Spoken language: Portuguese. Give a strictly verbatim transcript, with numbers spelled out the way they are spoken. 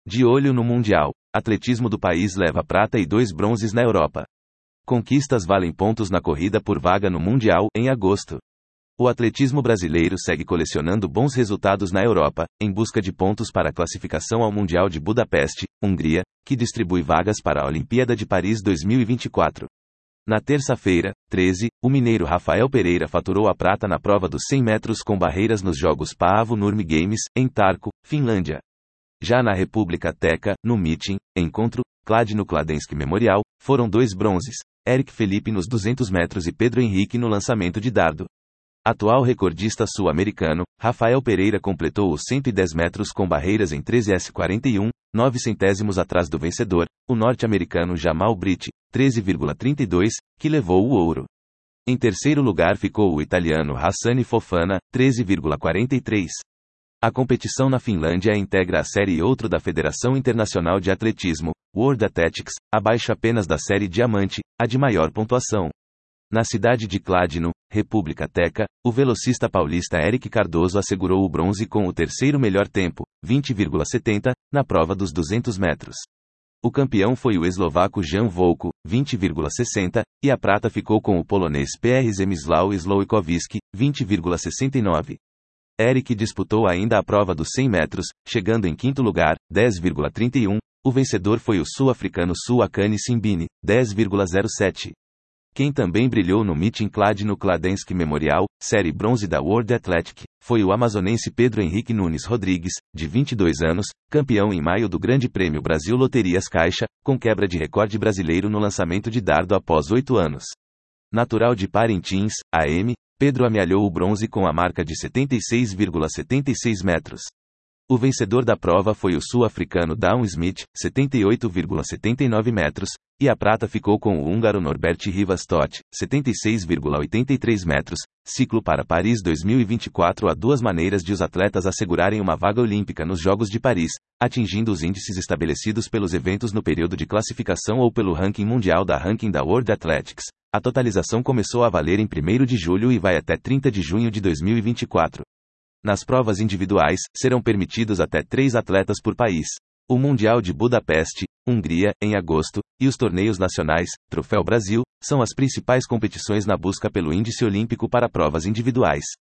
De olho no Mundial. Atletismo do país leva prata e dois bronzes na Europa. Conquistas valem pontos na corrida por vaga no Mundial, em agosto. O atletismo brasileiro segue colecionando bons resultados na Europa, em busca de pontos para a classificação ao Mundial de Budapeste, Hungria, que distribui vagas para a Olimpíada de Paris dois mil e vinte e quatro. Na terça-feira, treze, o mineiro Rafael Pereira faturou a prata na prova dos cem metros com barreiras nos Jogos Paavo Nurmi Games, em Tartu, Finlândia. Já na República Teca, no meeting, encontro, Kladno Kladenski Memorial, foram dois bronzes, Eric Felipe nos duzentos metros e Pedro Henrique no lançamento de dardo. Atual recordista sul-americano, Rafael Pereira completou os cento e dez metros com barreiras em treze horas e quarenta e um, nove centésimos atrás do vencedor, o norte-americano Jamal Britt, treze vírgula trinta e dois, que levou o ouro. Em terceiro lugar ficou o italiano Hassani Fofana, treze vírgula quarenta e três. A competição na Finlândia integra a série Outro da Federação Internacional de Atletismo, World Athletics, abaixo apenas da série Diamante, a de maior pontuação. Na cidade de Kladno, República Teca, o velocista paulista Eric Cardoso assegurou o bronze com o terceiro melhor tempo, vinte vírgula setenta, na prova dos duzentos metros. O campeão foi o eslovaco Jan Volko, vinte vírgula sessenta, e a prata ficou com o polonês P R Zemislaw Slowikowski, vinte vírgula sessenta e nove. Eric disputou ainda a prova dos cem metros, chegando em quinto lugar, dez vírgula trinta e um, o vencedor foi o sul-africano Suakani Simbine, dez vírgula zero sete. Quem também brilhou no meeting Kladno Kladenski Memorial, série bronze da World Athletic, foi o amazonense Pedro Henrique Nunes Rodrigues, de vinte e dois anos, campeão em maio do Grande Prêmio Brasil Loterias Caixa, com quebra de recorde brasileiro no lançamento de dardo após oito anos. Natural de Parintins, A M, Pedro amealhou o bronze com a marca de setenta e seis vírgula setenta e seis metros. O vencedor da prova foi o sul-africano Dawn Smith, setenta e oito vírgula setenta e nove metros, e a prata ficou com o húngaro Norbert Rivas Toth, setenta e seis vírgula oitenta e três metros. Ciclo para Paris dois mil e vinte e quatro. Há duas maneiras de os atletas assegurarem uma vaga olímpica nos Jogos de Paris, atingindo os índices estabelecidos pelos eventos no período de classificação ou pelo ranking mundial da Ranking da World Athletics. A totalização começou a valer em primeiro de julho e vai até trinta de junho de dois mil e vinte e quatro. Nas provas individuais, serão permitidos até três atletas por país. O Mundial de Budapeste, Hungria, em agosto, e os torneios nacionais, Troféu Brasil, são as principais competições na busca pelo índice olímpico para provas individuais.